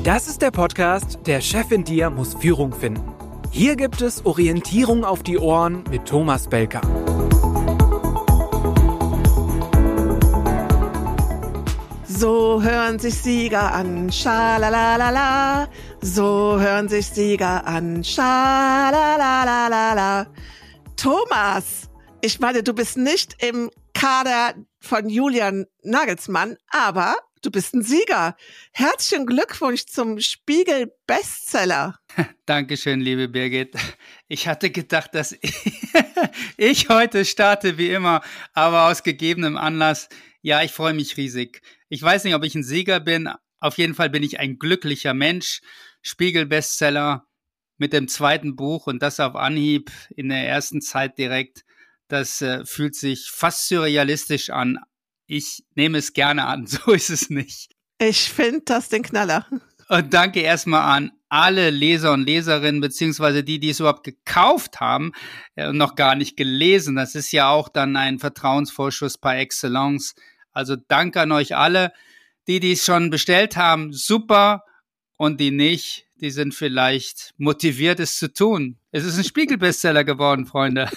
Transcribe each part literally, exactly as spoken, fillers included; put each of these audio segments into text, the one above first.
Das ist der Podcast „Der Chef in dir muss Führung finden“. Hier gibt es Orientierung auf die Ohren mit Thomas Belker. So hören sich Sieger an, schalalalala. So hören sich Sieger an, schalalalala. Thomas, ich meine, du bist nicht im Kader von Julian Nagelsmann, aber du bist ein Sieger. Herzlichen Glückwunsch zum Spiegel-Bestseller. Dankeschön, liebe Birgit. Ich hatte gedacht, dass ich, ich heute starte wie immer, aber aus gegebenem Anlass, ja, ich freue mich riesig. Ich weiß nicht, ob ich ein Sieger bin. Auf jeden Fall bin ich ein glücklicher Mensch. Spiegel-Bestseller mit dem zweiten Buch und das auf Anhieb in der ersten Zeit direkt. Das äh, fühlt sich fast surrealistisch an. Ich nehme es gerne an, so ist es nicht. Ich finde das den Knaller. Und danke erstmal an alle Leser und Leserinnen, beziehungsweise die, die es überhaupt gekauft haben und noch gar nicht gelesen. Das ist ja auch dann ein Vertrauensvorschuss par excellence. Also danke an euch alle. Die, die es schon bestellt haben, super. Und die nicht, die sind vielleicht motiviert, es zu tun. Es ist ein Spiegel-Bestseller geworden, Freunde.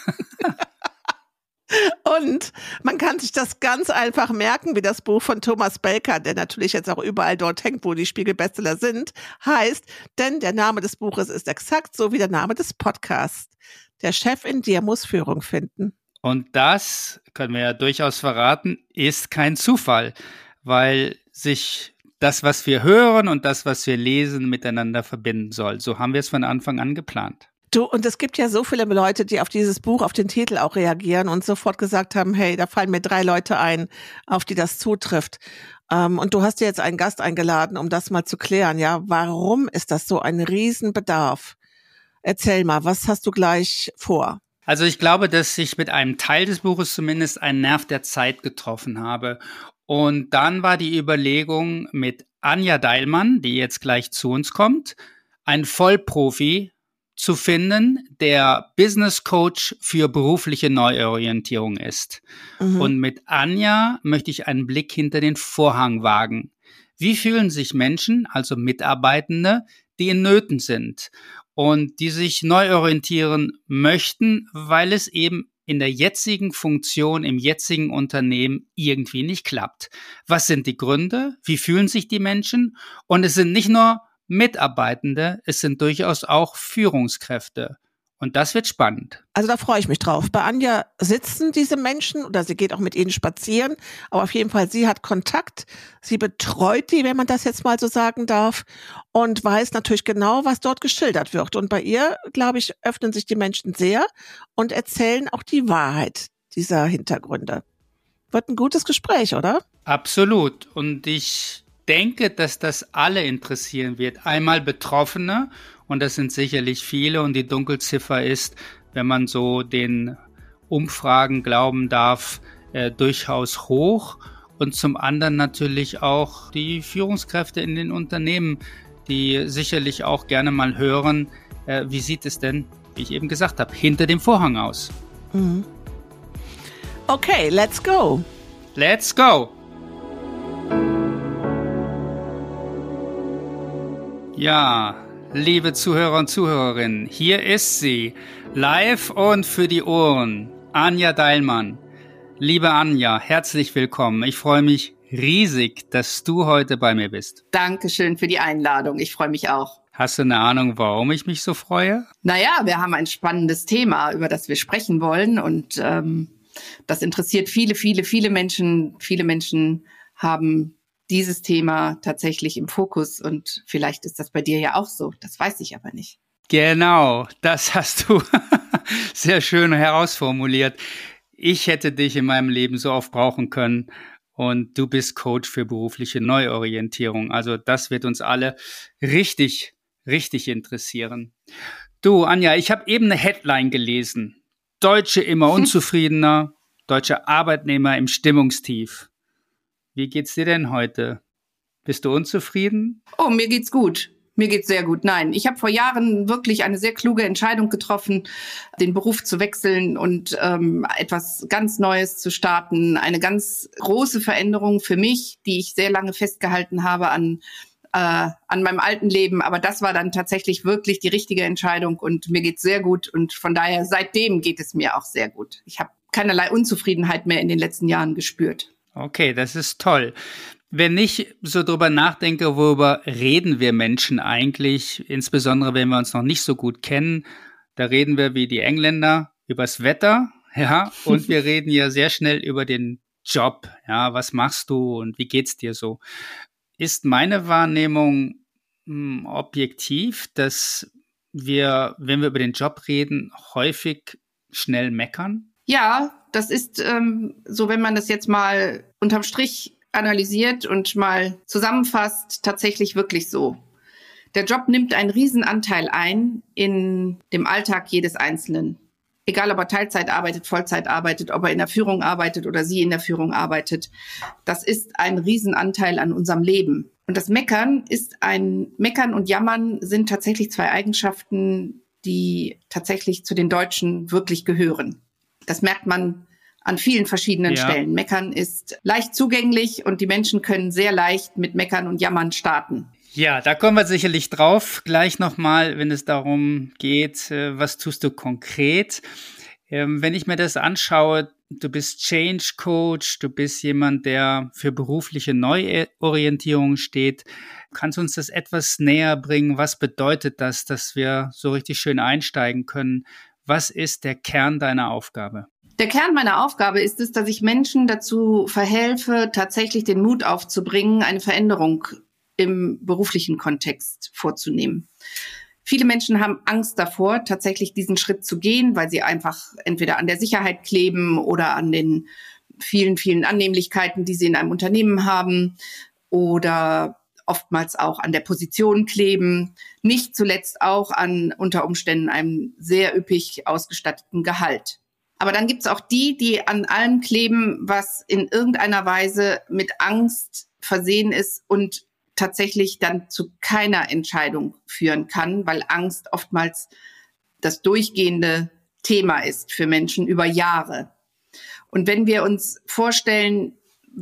Und man kann sich das ganz einfach merken, wie das Buch von Thomas Belker, der natürlich jetzt auch überall dort hängt, wo die Spiegel-Bestseller sind, heißt, denn der Name des Buches ist exakt so wie der Name des Podcasts. Der Chef in dir muss Führung finden. Und das, können wir ja durchaus verraten, ist kein Zufall, weil sich das, was wir hören und das, was wir lesen, miteinander verbinden soll. So haben wir es von Anfang an geplant. Du, und es gibt ja so viele Leute, die auf dieses Buch, auf den Titel auch reagieren und sofort gesagt haben, hey, da fallen mir drei Leute ein, auf die das zutrifft. Ähm, und du hast dir jetzt einen Gast eingeladen, um das mal zu klären. Ja, warum ist das so ein Riesenbedarf? Erzähl mal, was hast du gleich vor? Also ich glaube, dass ich mit einem Teil des Buches zumindest einen Nerv der Zeit getroffen habe. Und dann war die Überlegung mit Anja Deilmann, die jetzt gleich zu uns kommt, ein Vollprofi zu finden, der Business Coach für berufliche Neuorientierung ist. Mhm. Und mit Anja möchte ich einen Blick hinter den Vorhang wagen. Wie fühlen sich Menschen, also Mitarbeitende, die in Nöten sind und die sich neu orientieren möchten, weil es eben in der jetzigen Funktion, im jetzigen Unternehmen irgendwie nicht klappt? Was sind die Gründe? Wie fühlen sich die Menschen? Und es sind nicht nur Mitarbeitende, es sind durchaus auch Führungskräfte. Und das wird spannend. Also da freue ich mich drauf. Bei Anja sitzen diese Menschen oder sie geht auch mit ihnen spazieren. Aber auf jeden Fall, sie hat Kontakt. Sie betreut die, wenn man das jetzt mal so sagen darf. Und weiß natürlich genau, was dort geschildert wird. Und bei ihr, glaube ich, öffnen sich die Menschen sehr und erzählen auch die Wahrheit dieser Hintergründe. Wird ein gutes Gespräch, oder? Absolut. Und ich denke, dass das alle interessieren wird. Einmal Betroffene, und das sind sicherlich viele, und die Dunkelziffer ist, wenn man so den Umfragen glauben darf, äh, durchaus hoch. Und zum anderen natürlich auch die Führungskräfte in den Unternehmen, die sicherlich auch gerne mal hören, äh, wie sieht es denn, wie ich eben gesagt habe, hinter dem Vorhang aus. Mhm. Okay, let's go. Let's go. Ja, liebe Zuhörer und Zuhörerinnen, hier ist sie, live und für die Ohren, Anja Deilmann. Liebe Anja, herzlich willkommen. Ich freue mich riesig, dass du heute bei mir bist. Dankeschön für die Einladung. Ich freue mich auch. Hast du eine Ahnung, warum ich mich so freue? Naja, wir haben ein spannendes Thema, über das wir sprechen wollen. Und ähm, das interessiert viele, viele, viele Menschen. Viele Menschen haben dieses Thema tatsächlich im Fokus. Und vielleicht ist das bei dir ja auch so. Das weiß ich aber nicht. Genau, das hast du sehr schön herausformuliert. Ich hätte dich in meinem Leben so oft brauchen können. Und du bist Coach für berufliche Neuorientierung. Also das wird uns alle richtig, richtig interessieren. Du, Anja, ich habe eben eine Headline gelesen. Deutsche immer unzufriedener, deutsche Arbeitnehmer im Stimmungstief. Wie geht's dir denn heute? Bist du unzufrieden? Oh, mir geht's gut. Mir geht's sehr gut. Nein, ich habe vor Jahren wirklich eine sehr kluge Entscheidung getroffen, den Beruf zu wechseln und ähm, etwas ganz Neues zu starten. Eine ganz große Veränderung für mich, die ich sehr lange festgehalten habe an äh, an meinem alten Leben. Aber das war dann tatsächlich wirklich die richtige Entscheidung und mir geht's sehr gut. Und von daher, seitdem geht es mir auch sehr gut. Ich habe keinerlei Unzufriedenheit mehr in den letzten Jahren gespürt. Okay, das ist toll. Wenn ich so drüber nachdenke, worüber reden wir Menschen eigentlich, insbesondere wenn wir uns noch nicht so gut kennen, da reden wir wie die Engländer übers Wetter, ja, und wir reden ja sehr schnell über den Job, ja, was machst du und wie geht's dir so? Ist meine Wahrnehmung mh, objektiv, dass wir, wenn wir über den Job reden, häufig schnell meckern? Ja, das ist ähm, so, wenn man das jetzt mal unterm Strich analysiert und mal zusammenfasst, tatsächlich wirklich so. Der Job nimmt einen Riesenanteil ein in dem Alltag jedes Einzelnen. Egal, ob er Teilzeit arbeitet, Vollzeit arbeitet, ob er in der Führung arbeitet oder sie in der Führung arbeitet. Das ist ein Riesenanteil an unserem Leben. Und das Meckern ist ein, Meckern und Jammern sind tatsächlich zwei Eigenschaften, die tatsächlich zu den Deutschen wirklich gehören. Das merkt man an vielen verschiedenen ja. Stellen. Meckern ist leicht zugänglich und die Menschen können sehr leicht mit Meckern und Jammern starten. Ja, da kommen wir sicherlich drauf, gleich nochmal, wenn es darum geht, was tust du konkret. Wenn ich mir das anschaue, du bist Change Coach, du bist jemand, der für berufliche Neuorientierung steht. Kannst du uns das etwas näher bringen? Was bedeutet das, dass wir so richtig schön einsteigen können? Was ist der Kern deiner Aufgabe? Der Kern meiner Aufgabe ist es, dass ich Menschen dazu verhelfe, tatsächlich den Mut aufzubringen, eine Veränderung im beruflichen Kontext vorzunehmen. Viele Menschen haben Angst davor, tatsächlich diesen Schritt zu gehen, weil sie einfach entweder an der Sicherheit kleben oder an den vielen, vielen Annehmlichkeiten, die sie in einem Unternehmen haben oder oftmals auch an der Position kleben, nicht zuletzt auch an unter Umständen einem sehr üppig ausgestatteten Gehalt. Aber dann gibt es auch die, die an allem kleben, was in irgendeiner Weise mit Angst versehen ist und tatsächlich dann zu keiner Entscheidung führen kann, weil Angst oftmals das durchgehende Thema ist für Menschen über Jahre. Und wenn wir uns vorstellen,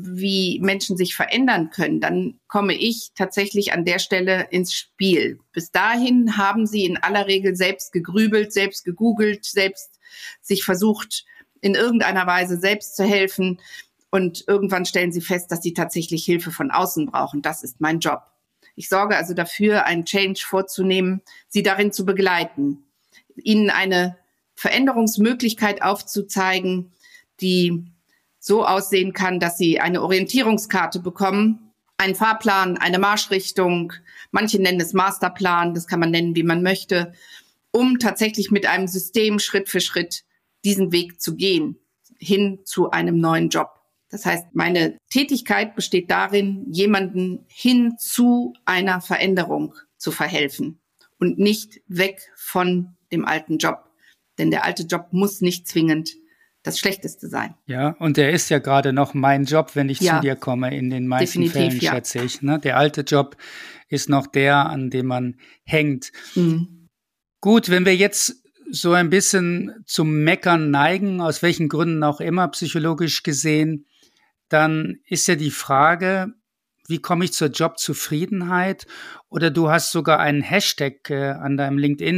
wie Menschen sich verändern können, dann komme ich tatsächlich an der Stelle ins Spiel. Bis dahin haben sie in aller Regel selbst gegrübelt, selbst gegoogelt, selbst sich versucht, in irgendeiner Weise selbst zu helfen. Und irgendwann stellen sie fest, dass sie tatsächlich Hilfe von außen brauchen. Das ist mein Job. Ich sorge also dafür, einen Change vorzunehmen, sie darin zu begleiten, ihnen eine Veränderungsmöglichkeit aufzuzeigen, die so aussehen kann, dass sie eine Orientierungskarte bekommen, einen Fahrplan, eine Marschrichtung. Manche nennen es Masterplan, das kann man nennen, wie man möchte, um tatsächlich mit einem System Schritt für Schritt diesen Weg zu gehen, hin zu einem neuen Job. Das heißt, meine Tätigkeit besteht darin, jemanden hin zu einer Veränderung zu verhelfen und nicht weg von dem alten Job. Denn der alte Job muss nicht zwingend das Schlechteste sein. Ja, und der ist ja gerade noch mein Job, wenn ich ja, zu dir komme. In den meisten Fällen, ja. schätze ich. Ne? Der alte Job ist noch der, an dem man hängt. Mhm. Gut, wenn wir jetzt so ein bisschen zum Meckern neigen, aus welchen Gründen auch immer, psychologisch gesehen, dann ist ja die Frage, wie komme ich zur Jobzufriedenheit? Oder du hast sogar einen Hashtag äh, an deinem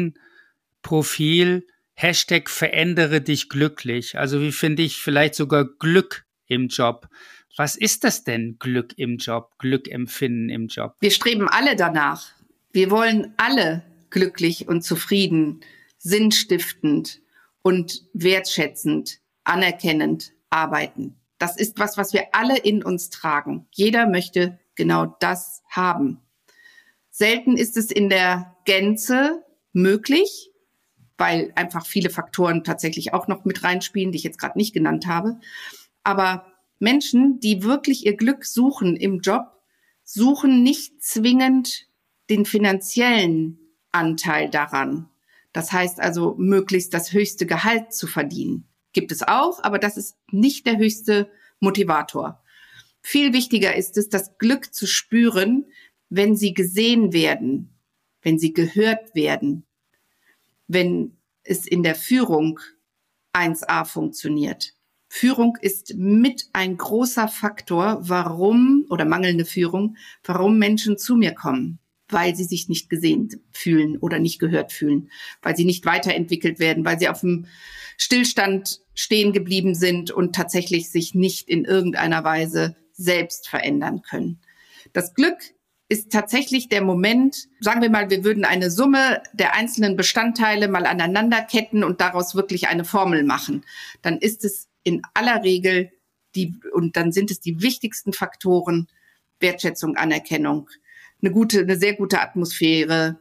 LinkedIn-Profil, Hashtag verändere dich glücklich. Also wie finde ich vielleicht sogar Glück im Job? Was ist das denn, Glück im Job, Glück empfinden im Job? Wir streben alle danach. Wir wollen alle glücklich und zufrieden, sinnstiftend und wertschätzend, anerkennend arbeiten. Das ist was, was wir alle in uns tragen. Jeder möchte genau das haben. Selten ist es in der Gänze möglich, weil einfach viele Faktoren tatsächlich auch noch mit reinspielen, die ich jetzt gerade nicht genannt habe. Aber Menschen, die wirklich ihr Glück suchen im Job, suchen nicht zwingend den finanziellen Anteil daran. Das heißt also, möglichst das höchste Gehalt zu verdienen. Gibt es auch, aber das ist nicht der höchste Motivator. Viel wichtiger ist es, das Glück zu spüren, wenn sie gesehen werden, wenn sie gehört werden, wenn es in der Führung eins a funktioniert. Führung ist mit ein großer Faktor, warum, oder mangelnde Führung, warum Menschen zu mir kommen. Weil sie sich nicht gesehen fühlen oder nicht gehört fühlen, weil sie nicht weiterentwickelt werden, weil sie auf dem Stillstand stehen geblieben sind und tatsächlich sich nicht in irgendeiner Weise selbst verändern können. Das Glück ist tatsächlich der Moment, sagen wir mal, wir würden eine Summe der einzelnen Bestandteile mal aneinanderketten und daraus wirklich eine Formel machen. Dann ist es in aller Regel die, und dann sind es die wichtigsten Faktoren: Wertschätzung, Anerkennung, eine gute, eine sehr gute Atmosphäre,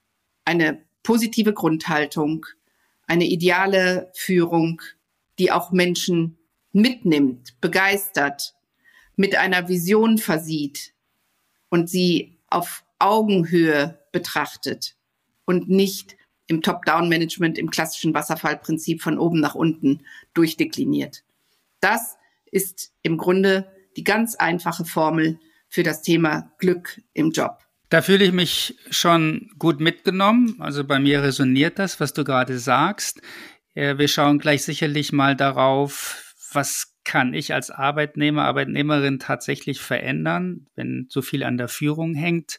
eine positive Grundhaltung, eine ideale Führung, die auch Menschen mitnimmt, begeistert, mit einer Vision versieht und sie auf Augenhöhe betrachtet und nicht im Top-Down-Management, im klassischen Wasserfallprinzip von oben nach unten durchdekliniert. Das ist im Grunde die ganz einfache Formel für das Thema Glück im Job. Da fühle ich mich schon gut mitgenommen. Also bei mir resoniert das, was du gerade sagst. Wir schauen gleich sicherlich mal darauf, was kann ich als Arbeitnehmer, Arbeitnehmerin tatsächlich verändern, wenn so viel an der Führung hängt.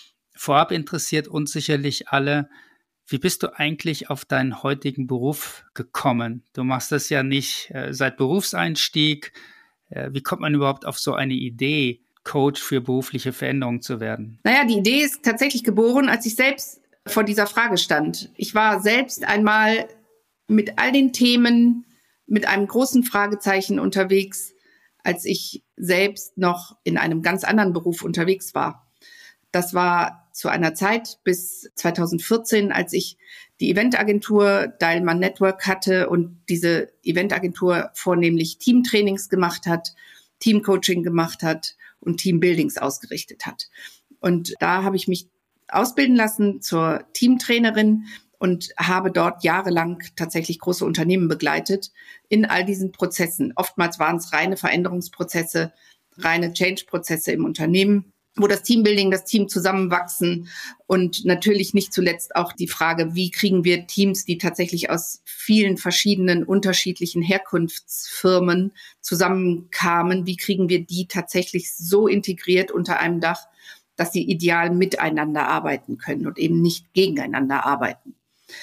Vorab interessiert uns sicherlich alle, wie bist du eigentlich auf deinen heutigen Beruf gekommen? Du machst das ja nicht äh, seit Berufseinstieg. Äh, wie kommt man überhaupt auf so eine Idee, Coach für berufliche Veränderung zu werden? Naja, die Idee ist tatsächlich geboren, als ich selbst vor dieser Frage stand. Ich war selbst einmal mit all den Themen mit einem großen Fragezeichen unterwegs, als ich selbst noch in einem ganz anderen Beruf unterwegs war. Das war zu einer Zeit bis zweitausendvierzehn, als ich die Eventagentur Dialman Network hatte und diese Eventagentur vornehmlich Teamtrainings gemacht hat, Teamcoaching gemacht hat und Teambuildings ausgerichtet hat. Und da habe ich mich ausbilden lassen zur Teamtrainerin und habe dort jahrelang tatsächlich große Unternehmen begleitet in all diesen Prozessen. Oftmals waren es reine Veränderungsprozesse, reine Change-Prozesse im Unternehmen, wo das Teambuilding, das Team zusammenwachsen und natürlich nicht zuletzt auch die Frage, wie kriegen wir Teams, die tatsächlich aus vielen verschiedenen unterschiedlichen Herkunftsfirmen zusammenkamen, wie kriegen wir die tatsächlich so integriert unter einem Dach, dass sie ideal miteinander arbeiten können und eben nicht gegeneinander arbeiten.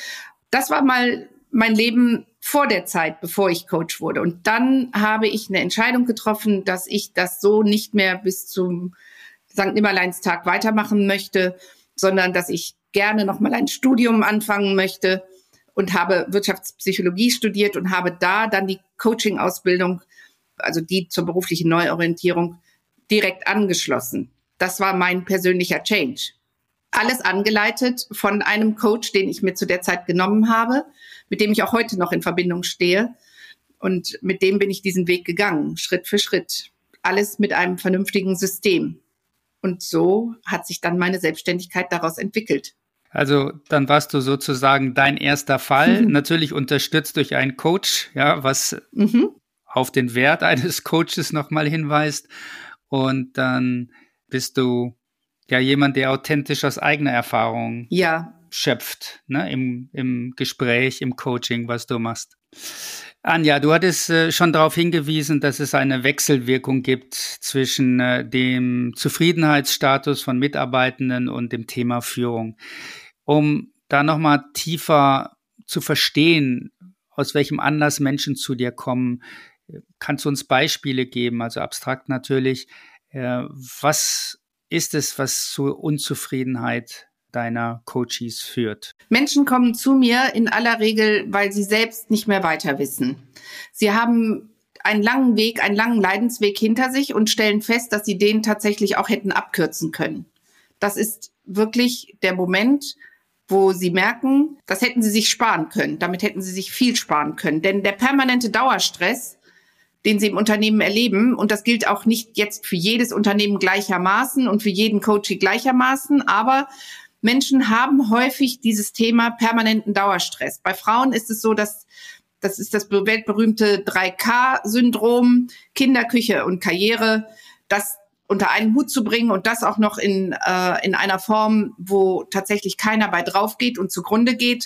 Das war mal mein Leben vor der Zeit, bevor ich Coach wurde. Und dann habe ich eine Entscheidung getroffen, dass ich das so nicht mehr bis zum Sankt Nimmerleinstag weitermachen möchte, sondern dass ich gerne noch mal ein Studium anfangen möchte und habe Wirtschaftspsychologie studiert und habe da dann die Coaching-Ausbildung, also die zur beruflichen Neuorientierung, direkt angeschlossen. Das war mein persönlicher Change. Alles angeleitet von einem Coach, den ich mir zu der Zeit genommen habe, mit dem ich auch heute noch in Verbindung stehe. Und mit dem bin ich diesen Weg gegangen, Schritt für Schritt. Alles mit einem vernünftigen System. Und so hat sich dann meine Selbstständigkeit daraus entwickelt. Also dann warst du sozusagen dein erster Fall, mhm. natürlich unterstützt durch einen Coach, ja, was mhm. auf den Wert eines Coaches nochmal hinweist. Und dann bist du ja jemand, der authentisch aus eigener Erfahrung ja. schöpft, ne, im, im Gespräch, im Coaching, was du machst. Anja, du hattest äh, schon darauf hingewiesen, dass es eine Wechselwirkung gibt zwischen äh, dem Zufriedenheitsstatus von Mitarbeitenden und dem Thema Führung. Um da nochmal tiefer zu verstehen, aus welchem Anlass Menschen zu dir kommen, kannst du uns Beispiele geben, also abstrakt natürlich. Äh, was ist es, was zur Unzufriedenheit deiner Coaches führt? Menschen kommen zu mir in aller Regel, weil sie selbst nicht mehr weiter wissen. Sie haben einen langen Weg, einen langen Leidensweg hinter sich und stellen fest, dass sie den tatsächlich auch hätten abkürzen können. Das ist wirklich der Moment, wo sie merken, das hätten sie sich sparen können. Damit hätten sie sich viel sparen können. Denn der permanente Dauerstress, den sie im Unternehmen erleben, und das gilt auch nicht jetzt für jedes Unternehmen gleichermaßen und für jeden Coach gleichermaßen, aber Menschen haben häufig dieses Thema permanenten Dauerstress. Bei Frauen ist es so, dass das ist das weltberühmte drei K Syndrom, Kinder, Küche und Karriere, das unter einen Hut zu bringen und das auch noch in, äh, in einer Form, wo tatsächlich keiner bei drauf geht und zugrunde geht,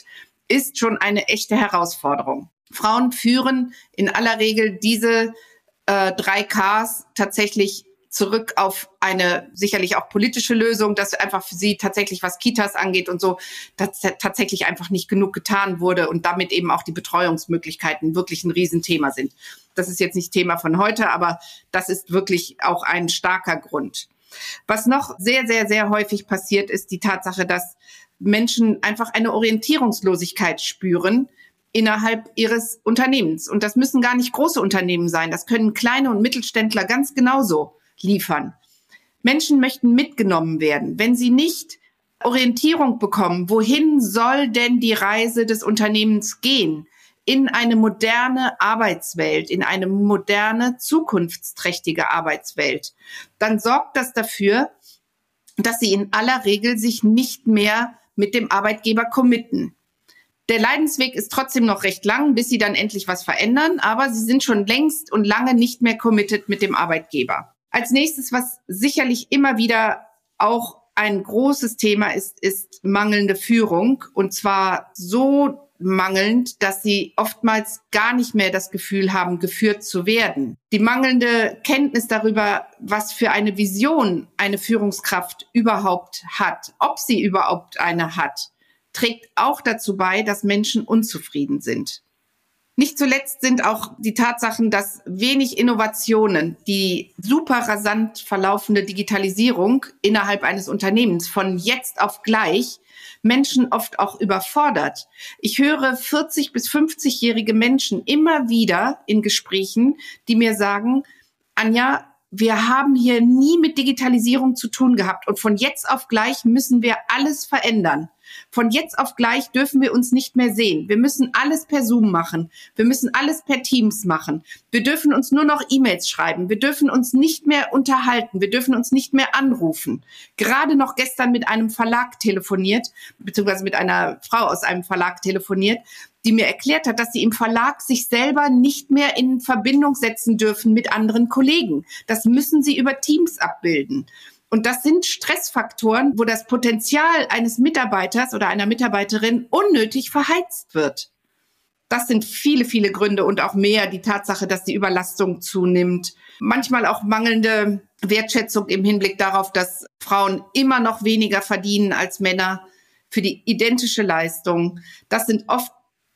ist schon eine echte Herausforderung. Frauen führen in aller Regel diese äh, drei Ks tatsächlich zurück auf eine sicherlich auch politische Lösung, dass einfach für sie tatsächlich, was Kitas angeht und so, dass tatsächlich einfach nicht genug getan wurde und damit eben auch die Betreuungsmöglichkeiten wirklich ein Riesenthema sind. Das ist jetzt nicht Thema von heute, aber das ist wirklich auch ein starker Grund. Was noch sehr, sehr, sehr häufig passiert, ist die Tatsache, dass Menschen einfach eine Orientierungslosigkeit spüren innerhalb ihres Unternehmens. Und das müssen gar nicht große Unternehmen sein. Das können kleine und Mittelständler ganz genauso liefern. Menschen möchten mitgenommen werden. Wenn sie nicht Orientierung bekommen, wohin soll denn die Reise des Unternehmens gehen? In eine moderne Arbeitswelt, in eine moderne, zukunftsträchtige Arbeitswelt, dann sorgt das dafür, dass sie in aller Regel sich nicht mehr mit dem Arbeitgeber committen. Der Leidensweg ist trotzdem noch recht lang, bis sie dann endlich was verändern, aber sie sind schon längst und lange nicht mehr committed mit dem Arbeitgeber. Als nächstes, was sicherlich immer wieder auch ein großes Thema ist, ist mangelnde Führung, und zwar so mangelnd, dass sie oftmals gar nicht mehr das Gefühl haben, geführt zu werden. Die mangelnde Kenntnis darüber, was für eine Vision eine Führungskraft überhaupt hat, ob sie überhaupt eine hat, trägt auch dazu bei, dass Menschen unzufrieden sind. Nicht zuletzt sind auch die Tatsachen, dass wenig Innovationen, die super rasant verlaufende Digitalisierung innerhalb eines Unternehmens von jetzt auf gleich Menschen oft auch überfordert. Ich höre vierzig- bis fünfzigjährige Menschen immer wieder in Gesprächen, die mir sagen, Anja, wir haben hier nie mit Digitalisierung zu tun gehabt und von jetzt auf gleich müssen wir alles verändern. Von jetzt auf gleich dürfen wir uns nicht mehr sehen. Wir müssen alles per Zoom machen. Wir müssen alles per Teams machen. Wir dürfen uns nur noch E-Mails schreiben. Wir dürfen uns nicht mehr unterhalten. Wir dürfen uns nicht mehr anrufen. Gerade noch gestern mit einem Verlag telefoniert, beziehungsweise mit einer Frau aus einem Verlag telefoniert, die mir erklärt hat, dass sie im Verlag sich selber nicht mehr in Verbindung setzen dürfen mit anderen Kollegen. Das müssen sie über Teams abbilden. Und das sind Stressfaktoren, wo das Potenzial eines Mitarbeiters oder einer Mitarbeiterin unnötig verheizt wird. Das sind viele, viele Gründe und auch mehr. Die Tatsache, dass die Überlastung zunimmt. Manchmal auch mangelnde Wertschätzung im Hinblick darauf, dass Frauen immer noch weniger verdienen als Männer für die identische Leistung. Das sind oft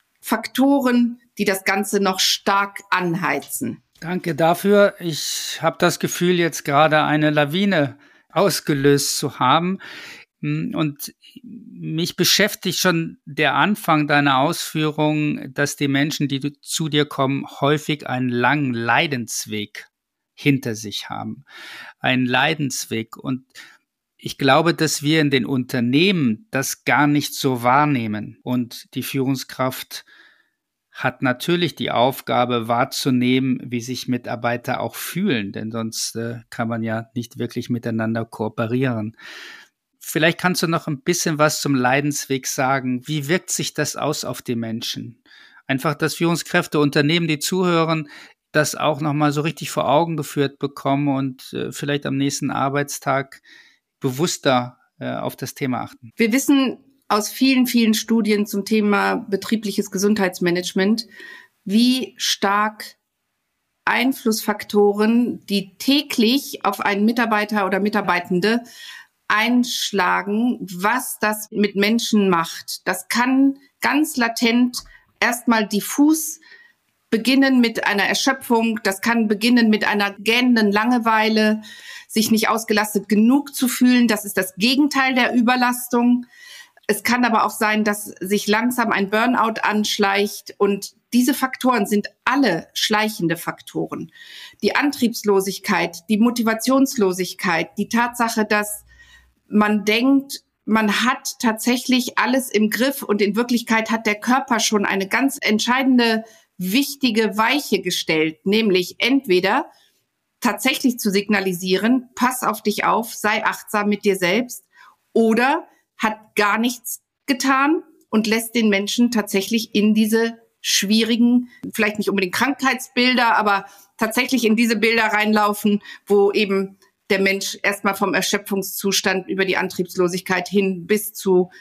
Faktoren, die das Ganze noch stark anheizen. Danke dafür. Ich habe das Gefühl, jetzt gerade eine Lawine ausgelöst zu haben. Und mich beschäftigt schon der Anfang deiner Ausführung, dass die Menschen, die zu dir kommen, häufig einen langen Leidensweg hinter sich haben. Einen Leidensweg. Und ich glaube, dass wir in den Unternehmen das gar nicht so wahrnehmen. Und die Führungskraft hat natürlich die Aufgabe wahrzunehmen, wie sich Mitarbeiter auch fühlen, denn sonst äh, kann man ja nicht wirklich miteinander kooperieren. Vielleicht kannst du noch ein bisschen was zum Leidensweg sagen. Wie wirkt sich das aus auf die Menschen? Einfach, dass Führungskräfte, Unternehmen, die zuhören, das auch nochmal so richtig vor Augen geführt bekommen und äh, vielleicht am nächsten Arbeitstag bewusster äh, auf das Thema achten. Wir wissen aus vielen, vielen Studien zum Thema betriebliches Gesundheitsmanagement, wie stark Einflussfaktoren, die täglich auf einen Mitarbeiter oder Mitarbeitende einschlagen, was das mit Menschen macht. Das kann ganz latent erstmal diffus beginnen mit einer Erschöpfung, das kann beginnen mit einer gähnenden Langeweile, sich nicht ausgelastet genug zu fühlen. Das ist das Gegenteil der Überlastung. Es kann aber auch sein, dass sich langsam ein Burnout anschleicht, und diese Faktoren sind alle schleichende Faktoren. Die Antriebslosigkeit, die Motivationslosigkeit, die Tatsache, dass man denkt, man hat tatsächlich alles im Griff und in Wirklichkeit hat der Körper schon eine ganz entscheidende, wichtige Weiche gestellt, nämlich entweder tatsächlich zu signalisieren, pass auf dich auf, sei achtsam mit dir selbst, oder hat gar nichts getan und lässt den Menschen tatsächlich in diese schwierigen, vielleicht nicht unbedingt Krankheitsbilder, aber tatsächlich in diese Bilder reinlaufen, wo eben der Mensch erstmal vom Erschöpfungszustand über die Antriebslosigkeit hin bis zu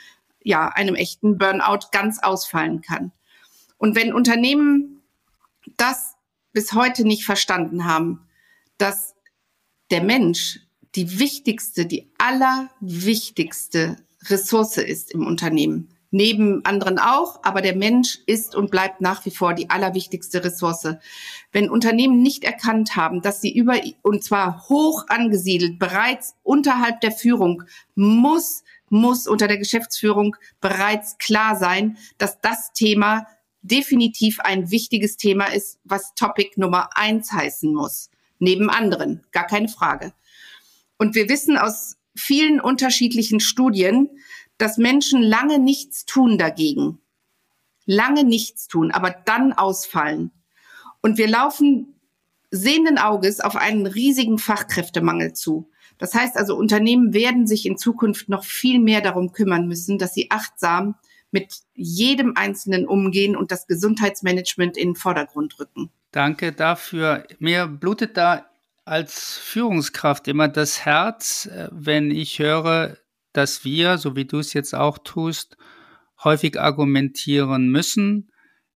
ja, einem echten Burnout ganz ausfallen kann. Und wenn Unternehmen das bis heute nicht verstanden haben, dass der Mensch die wichtigste, die allerwichtigste Ressource ist im Unternehmen, neben anderen auch, aber der Mensch ist und bleibt nach wie vor die allerwichtigste Ressource. Wenn Unternehmen nicht erkannt haben, dass sie über, und zwar hoch angesiedelt, bereits unterhalb der Führung, muss, muss unter der Geschäftsführung bereits klar sein, dass das Thema definitiv ein wichtiges Thema ist, was Topic Nummer eins heißen muss. Neben anderen, gar keine Frage. Und wir wissen aus vielen unterschiedlichen Studien, dass Menschen lange nichts tun dagegen. Lange nichts tun, aber dann ausfallen. Und wir laufen sehenden Auges auf einen riesigen Fachkräftemangel zu. Das heißt also, Unternehmen werden sich in Zukunft noch viel mehr darum kümmern müssen, dass sie achtsam mit jedem Einzelnen umgehen und das Gesundheitsmanagement in den Vordergrund rücken. Danke dafür. Mir blutet da als Führungskraft immer das Herz, wenn ich höre, dass wir, so wie du es jetzt auch tust, häufig argumentieren müssen,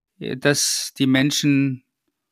dass die Menschen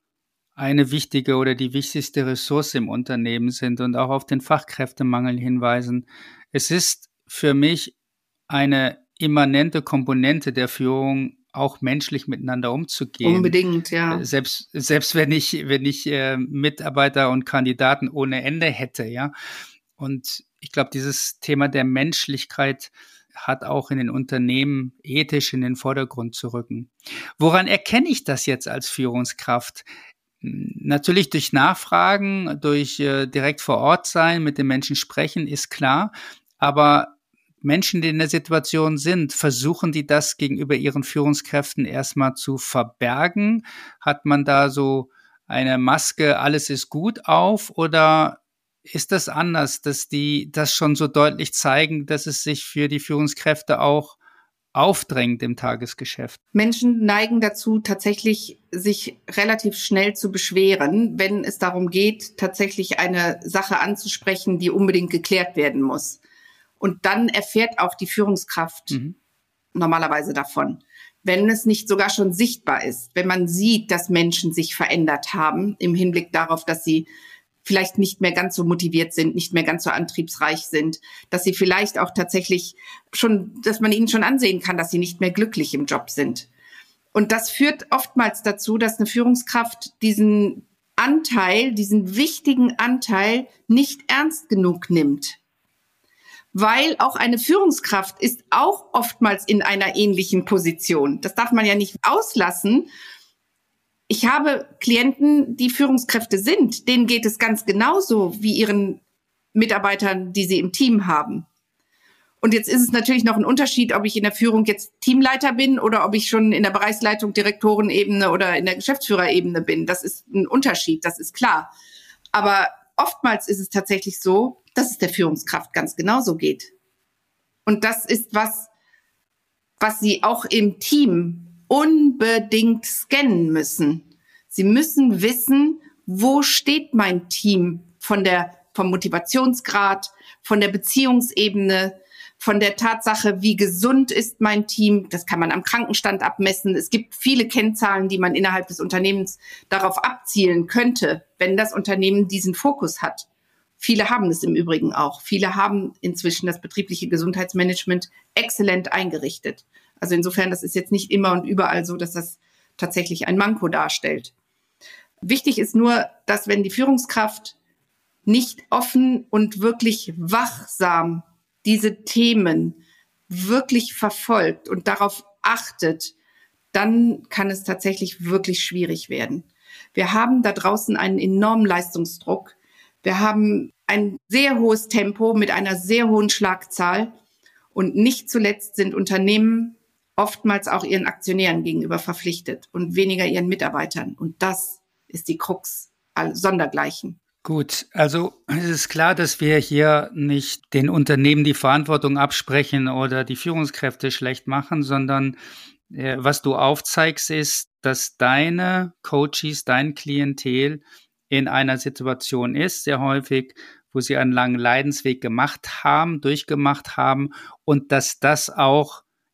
eine wichtige oder die wichtigste Ressource im Unternehmen sind und auch auf den Fachkräftemangel hinweisen. Es ist für mich eine immanente Komponente der Führung, auch menschlich miteinander umzugehen. Unbedingt, ja. Selbst, selbst wenn ich, wenn ich äh, Mitarbeiter und Kandidaten ohne Ende hätte, ja. Und ich glaube, dieses Thema der Menschlichkeit hat auch in den Unternehmen ethisch in den Vordergrund zu rücken. Woran erkenne ich das jetzt als Führungskraft? Natürlich durch Nachfragen, durch äh, direkt vor Ort sein, mit den Menschen sprechen, ist klar. Aber Menschen, die in der Situation sind, versuchen die das gegenüber ihren Führungskräften erstmal zu verbergen? Hat man da so eine Maske, alles ist gut auf, oder ist das anders, dass die das schon so deutlich zeigen, dass es sich für die Führungskräfte auch aufdrängt im Tagesgeschäft? Menschen neigen dazu, tatsächlich sich relativ schnell zu beschweren, wenn es darum geht, tatsächlich eine Sache anzusprechen, die unbedingt geklärt werden muss. Und dann erfährt auch die Führungskraft mhm. normalerweise davon, wenn es nicht sogar schon sichtbar ist, wenn man sieht, dass Menschen sich verändert haben im Hinblick darauf, dass sie vielleicht nicht mehr ganz so motiviert sind, nicht mehr ganz so antriebsreich sind, dass sie vielleicht auch tatsächlich schon, dass man ihnen schon ansehen kann, dass sie nicht mehr glücklich im Job sind. Und das führt oftmals dazu, dass eine Führungskraft diesen Anteil, diesen wichtigen Anteil nicht ernst genug nimmt. Weil auch eine Führungskraft ist auch oftmals in einer ähnlichen Position. Das darf man ja nicht auslassen. Ich habe Klienten, die Führungskräfte sind. Denen geht es ganz genauso wie ihren Mitarbeitern, die sie im Team haben. Und jetzt ist es natürlich noch ein Unterschied, ob ich in der Führung jetzt Teamleiter bin oder ob ich schon in der Bereichsleitung, Direktorenebene oder in der Geschäftsführerebene bin. Das ist ein Unterschied, das ist klar. Aber oftmals ist es tatsächlich so, dass es der Führungskraft ganz genauso geht. Und das ist was, was sie auch im Team unbedingt scannen müssen. Sie müssen wissen, wo steht mein Team von der, vom Motivationsgrad, von der Beziehungsebene, von der Tatsache, wie gesund ist mein Team. Das kann man am Krankenstand abmessen. Es gibt viele Kennzahlen, die man innerhalb des Unternehmens darauf abzielen könnte, wenn das Unternehmen diesen Fokus hat. Viele haben es im Übrigen auch. Viele haben inzwischen das betriebliche Gesundheitsmanagement exzellent eingerichtet. Also insofern, das ist jetzt nicht immer und überall so, dass das tatsächlich ein Manko darstellt. Wichtig ist nur, dass wenn die Führungskraft nicht offen und wirklich wachsam diese Themen wirklich verfolgt und darauf achtet, dann kann es tatsächlich wirklich schwierig werden. Wir haben da draußen einen enormen Leistungsdruck. Wir haben ein sehr hohes Tempo mit einer sehr hohen Schlagzahl. Und nicht zuletzt sind Unternehmen oftmals auch ihren Aktionären gegenüber verpflichtet und weniger ihren Mitarbeitern. Und das ist die Krux sondergleichen. Gut, also es ist klar, dass wir hier nicht den Unternehmen die Verantwortung absprechen oder die Führungskräfte schlecht machen, sondern äh, was du aufzeigst, ist, dass deine Coaches, dein Klientel in einer Situation ist, sehr häufig, wo sie einen langen Leidensweg gemacht haben, durchgemacht haben und dass das auch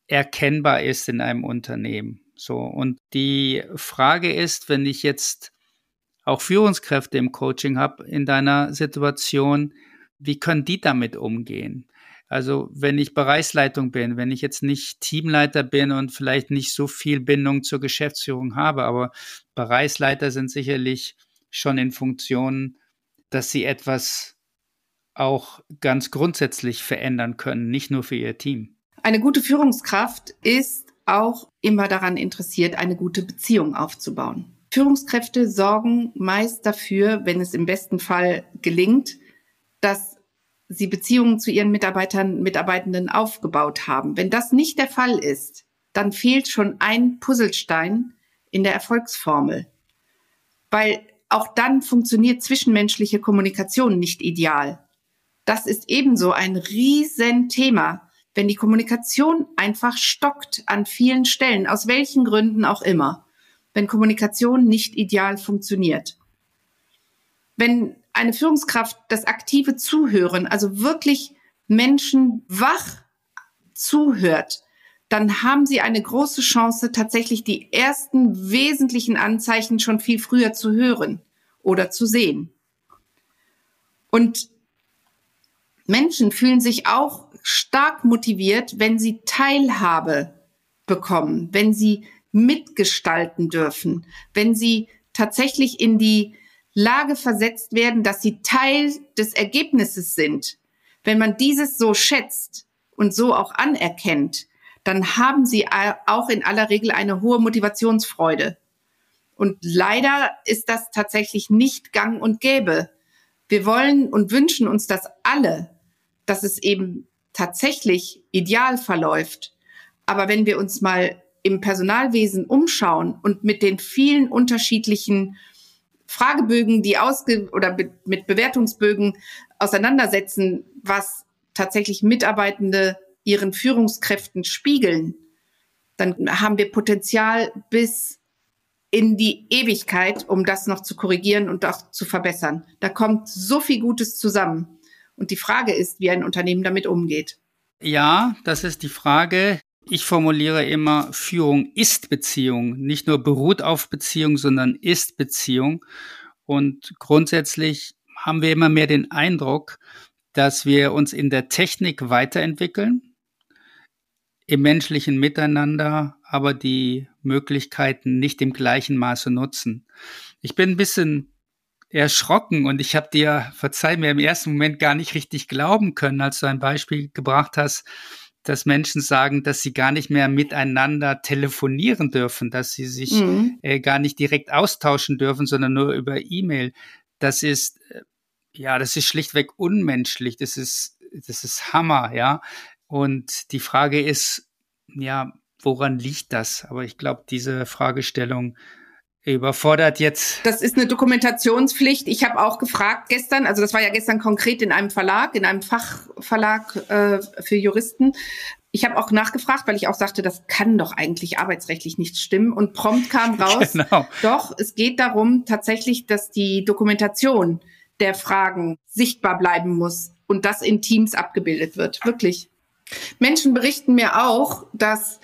erkennbar ist in einem Unternehmen. So. Und die Frage ist, wenn ich jetzt auch Führungskräfte im Coaching habe in deiner Situation, wie können die damit umgehen? Also wenn ich Bereichsleitung bin, wenn ich jetzt nicht Teamleiter bin und vielleicht nicht so viel Bindung zur Geschäftsführung habe, aber Bereichsleiter sind sicherlich schon in Funktion, dass sie etwas auch ganz grundsätzlich verändern können, nicht nur für ihr Team. Eine gute Führungskraft ist auch immer daran interessiert, eine gute Beziehung aufzubauen. Führungskräfte sorgen meist dafür, wenn es im besten Fall gelingt, dass sie Beziehungen zu ihren Mitarbeitern, Mitarbeitenden aufgebaut haben. Wenn das nicht der Fall ist, dann fehlt schon ein Puzzlestein in der Erfolgsformel. Weil auch dann funktioniert zwischenmenschliche Kommunikation nicht ideal. Das ist ebenso ein Riesenthema, wenn die Kommunikation einfach stockt an vielen Stellen, aus welchen Gründen auch immer, wenn Kommunikation nicht ideal funktioniert. Wenn eine Führungskraft das aktive Zuhören, also wirklich Menschen wach zuhört, dann haben sie eine große Chance, tatsächlich die ersten wesentlichen Anzeichen schon viel früher zu hören oder zu sehen. Und Menschen fühlen sich auch stark motiviert, wenn sie Teilhabe bekommen, wenn sie mitgestalten dürfen, wenn sie tatsächlich in die Lage versetzt werden, dass sie Teil des Ergebnisses sind. Wenn man dieses so schätzt und so auch anerkennt, dann haben sie auch in aller Regel eine hohe Motivationsfreude. Und leider ist das tatsächlich nicht gang und gäbe. Wir wollen und wünschen uns das alle, dass es eben tatsächlich ideal verläuft. Aber wenn wir uns mal im Personalwesen umschauen und mit den vielen unterschiedlichen Fragebögen, die ausge oder be- mit Bewertungsbögen auseinandersetzen, was tatsächlich Mitarbeitende ihren Führungskräften spiegeln, dann haben wir Potenzial bis in die Ewigkeit, um das noch zu korrigieren und auch zu verbessern. Da kommt so viel Gutes zusammen. Und die Frage ist, wie ein Unternehmen damit umgeht. Ja, das ist die Frage. Ich formuliere immer, Führung ist Beziehung, nicht nur beruht auf Beziehung, sondern ist Beziehung. Und grundsätzlich haben wir immer mehr den Eindruck, dass wir uns in der Technik weiterentwickeln, im menschlichen Miteinander, aber die Möglichkeiten nicht im gleichen Maße nutzen. Ich bin ein bisschen erschrocken und ich habe dir, verzeih mir, im ersten Moment gar nicht richtig glauben können, als du ein Beispiel gebracht hast, dass Menschen sagen, dass sie gar nicht mehr miteinander telefonieren dürfen, dass sie sich mhm. äh, gar nicht direkt austauschen dürfen, sondern nur über E-Mail. Das ist, äh, ja, das ist schlichtweg unmenschlich. Das ist, das ist Hammer, ja. Und die Frage ist, ja, woran liegt das? Aber ich glaube, diese Fragestellung überfordert jetzt. Das ist eine Dokumentationspflicht. Ich habe auch gefragt gestern, also das war ja gestern konkret in einem Verlag, in einem Fachverlag äh, für Juristen. Ich habe auch nachgefragt, weil ich auch sagte, das kann doch eigentlich arbeitsrechtlich nicht stimmen. Und prompt kam raus, genau. Doch, es geht darum tatsächlich, dass die Dokumentation der Fragen sichtbar bleiben muss und das in Teams abgebildet wird. Wirklich. Menschen berichten mir auch, dass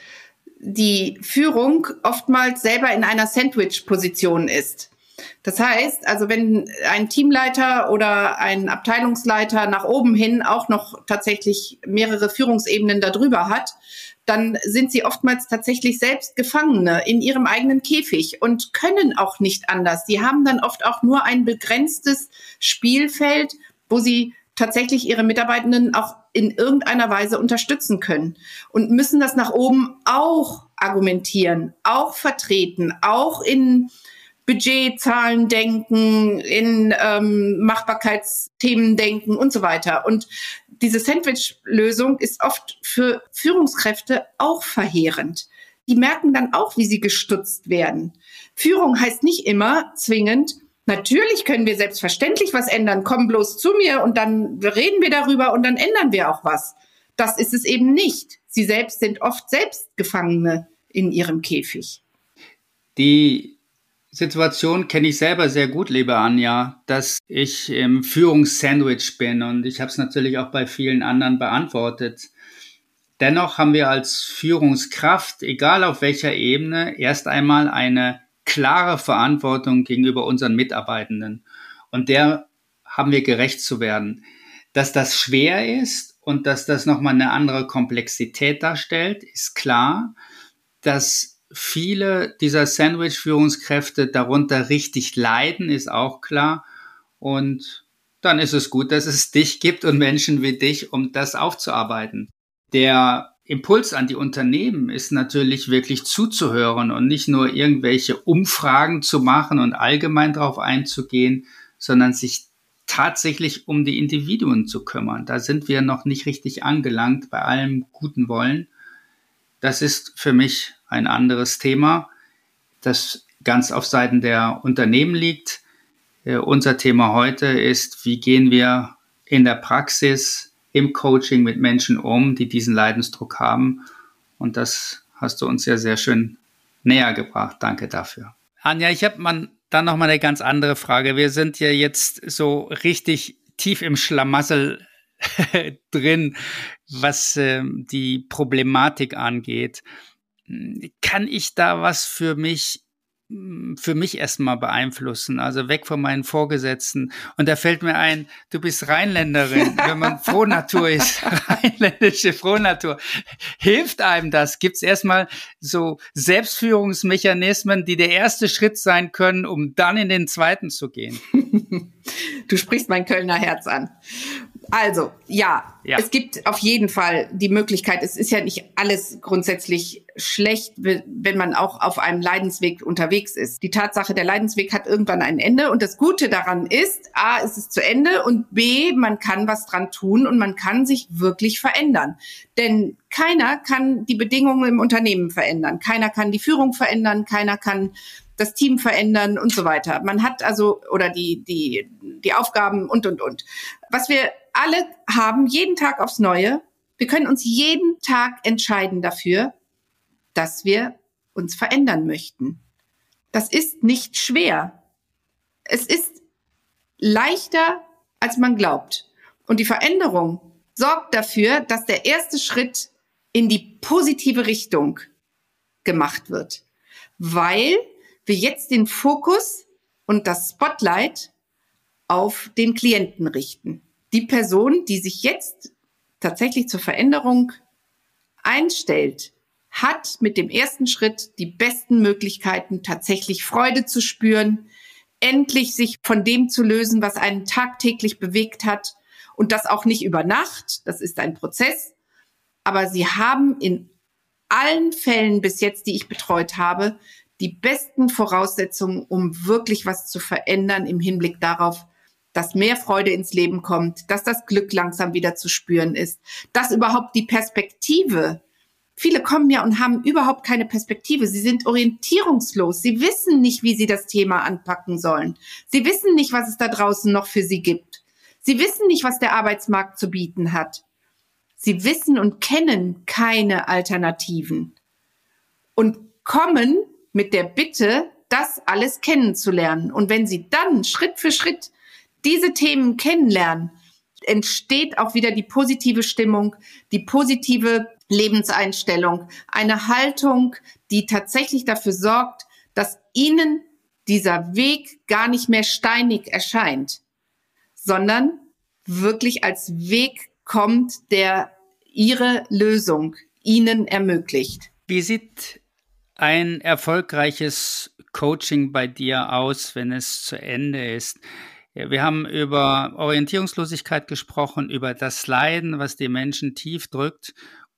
die Führung oftmals selber in einer Sandwich-Position ist. Das heißt, also wenn ein Teamleiter oder ein Abteilungsleiter nach oben hin auch noch tatsächlich mehrere Führungsebenen darüber hat, dann sind sie oftmals tatsächlich selbst Gefangene in ihrem eigenen Käfig und können auch nicht anders. Sie haben dann oft auch nur ein begrenztes Spielfeld, wo sie tatsächlich ihre Mitarbeitenden auch in irgendeiner Weise unterstützen können und müssen das nach oben auch argumentieren, auch vertreten, auch in Budgetzahlen denken, in ähm, Machbarkeitsthemen denken und so weiter. Und diese Sandwich-Lösung ist oft für Führungskräfte auch verheerend. Die merken dann auch, wie sie gestutzt werden. Führung heißt nicht immer zwingend, natürlich können wir selbstverständlich was ändern, komm bloß zu mir und dann reden wir darüber und dann ändern wir auch was. Das ist es eben nicht. Sie selbst sind oft selbst Gefangene in ihrem Käfig. Die Situation kenne ich selber sehr gut, liebe Anja, dass ich im Führungssandwich bin und ich habe es natürlich auch bei vielen anderen beantwortet. Dennoch haben wir als Führungskraft, egal auf welcher Ebene, erst einmal eine klare Verantwortung gegenüber unseren Mitarbeitenden. Und der haben wir gerecht zu werden. Dass das schwer ist und dass das nochmal eine andere Komplexität darstellt, ist klar. Dass viele dieser Sandwich-Führungskräfte darunter richtig leiden, ist auch klar. Und dann ist es gut, dass es dich gibt und Menschen wie dich, um das aufzuarbeiten. Der Impuls an die Unternehmen ist natürlich wirklich zuzuhören und nicht nur irgendwelche Umfragen zu machen und allgemein darauf einzugehen, sondern sich tatsächlich um die Individuen zu kümmern. Da sind wir noch nicht richtig angelangt bei allem guten Wollen. Das ist für mich ein anderes Thema, das ganz auf Seiten der Unternehmen liegt. Äh, unser Thema heute ist, wie gehen wir in der Praxis im Coaching mit Menschen um, die diesen Leidensdruck haben. Und das hast du uns ja sehr schön näher gebracht. Danke dafür. Anja, ich habe mal dann noch mal eine ganz andere Frage. Wir sind ja jetzt so richtig tief im Schlamassel drin, was äh, die Problematik angeht. Kann ich da was für mich für mich erstmal beeinflussen, also weg von meinen Vorgesetzten? Und da fällt mir ein, du bist Rheinländerin, wenn man Frohnatur ist, rheinländische Frohnatur. Hilft einem das? Gibt es erstmal so Selbstführungsmechanismen, die der erste Schritt sein können, um dann in den zweiten zu gehen? Du sprichst mein Kölner Herz an. Also, ja, ja, es gibt auf jeden Fall die Möglichkeit, es ist ja nicht alles grundsätzlich schlecht, wenn man auch auf einem Leidensweg unterwegs ist. Die Tatsache, der Leidensweg hat irgendwann ein Ende und das Gute daran ist, A, es ist zu Ende und B, man kann was dran tun und man kann sich wirklich verändern. Denn keiner kann die Bedingungen im Unternehmen verändern. Keiner kann die Führung verändern, keiner kann das Team verändern und so weiter. Man hat also, oder die, die, die Aufgaben und, und, und. Was wir alle haben, jeden Tag aufs Neue, wir können uns jeden Tag entscheiden dafür, dass wir uns verändern möchten. Das ist nicht schwer. Es ist leichter, als man glaubt. Und die Veränderung sorgt dafür, dass der erste Schritt in die positive Richtung gemacht wird. Weil wir jetzt den Fokus und das Spotlight auf den Klienten richten. Die Person, die sich jetzt tatsächlich zur Veränderung einstellt, hat mit dem ersten Schritt die besten Möglichkeiten, tatsächlich Freude zu spüren, endlich sich von dem zu lösen, was einen tagtäglich bewegt hat und das auch nicht über Nacht, das ist ein Prozess, aber sie haben in allen Fällen bis jetzt, die ich betreut habe, die besten Voraussetzungen, um wirklich was zu verändern im Hinblick darauf, dass mehr Freude ins Leben kommt, dass das Glück langsam wieder zu spüren ist, dass überhaupt die Perspektive, viele kommen ja und haben überhaupt keine Perspektive, sie sind orientierungslos, sie wissen nicht, wie sie das Thema anpacken sollen, sie wissen nicht, was es da draußen noch für sie gibt, sie wissen nicht, was der Arbeitsmarkt zu bieten hat, sie wissen und kennen keine Alternativen und kommen mit der Bitte, das alles kennenzulernen. Und wenn sie dann Schritt für Schritt diese Themen kennenlernen, entsteht auch wieder die positive Stimmung, die positive Lebenseinstellung, eine Haltung, die tatsächlich dafür sorgt, dass ihnen dieser Weg gar nicht mehr steinig erscheint, sondern wirklich als Weg kommt, der ihre Lösung ihnen ermöglicht. Wie sieht ein erfolgreiches Coaching bei dir aus, wenn es zu Ende ist? Ja, wir haben über Orientierungslosigkeit gesprochen, über das Leiden, was die Menschen tief drückt